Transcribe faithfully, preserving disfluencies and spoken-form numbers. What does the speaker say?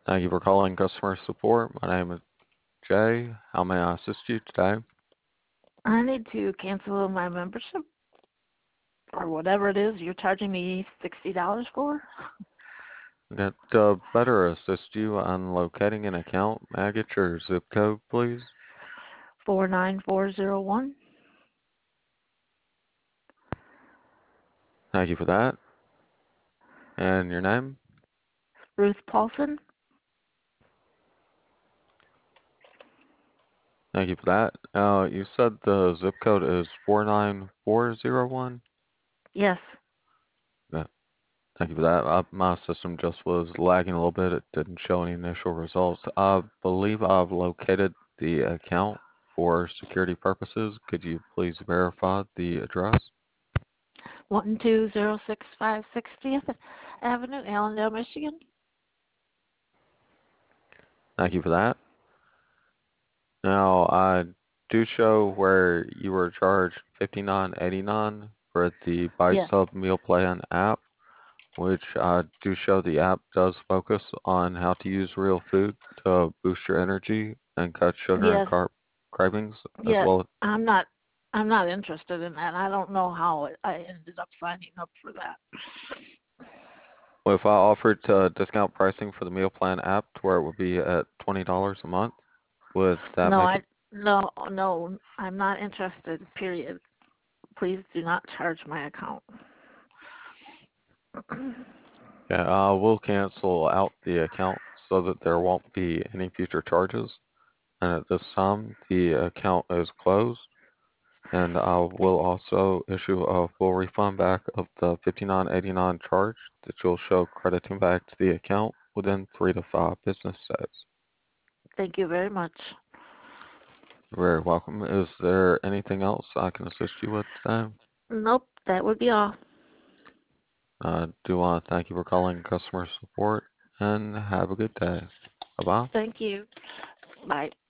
Thank you for calling customer support. My name is Jay. How may I assist you today? I need to cancel my membership or whatever it is you're charging me sixty dollars for. Get to better assist you on locating an account, may I get your zip code, please? four nine four zero one. Thank you for that. And your name? Ruth Paulson. Thank you for that. Uh, you said the zip code is four nine four zero one? Yes. Yeah, thank you for that. Uh, my system just was lagging a little bit. It didn't show any initial results. I believe I've located the account for security purposes. Could you please verify the address? one two zero six five sixtieth Avenue, Allendale, Michigan. Thank you for that. Now, I do show where you were charged fifty-nine eighty-nine for the Yes. BiteSub Meal Plan app, which I do show the app does focus on how to use real food to boost your energy and cut sugar and Yes. carb cravings as Yeah. well. I'm not. I'm not interested in that. I don't know how I ended up signing up for that. If I offered uh, discount pricing for the meal plan app to where it would be at twenty dollars a month, would that No, make it? I no no. I'm not interested. Period. Please do not charge my account. Yeah, I will cancel out the account so that there won't be any future charges. And at this time, the account is closed, and I will also issue a full refund back of the fifty-nine eighty-nine charge that you'll show crediting back to the account within three to five business days. Thank you very much. You're very welcome. Is there anything else I can assist you with today? Nope, that would be all. I do want to thank you for calling customer support and have a good day. Bye bye. Thank you. Bye.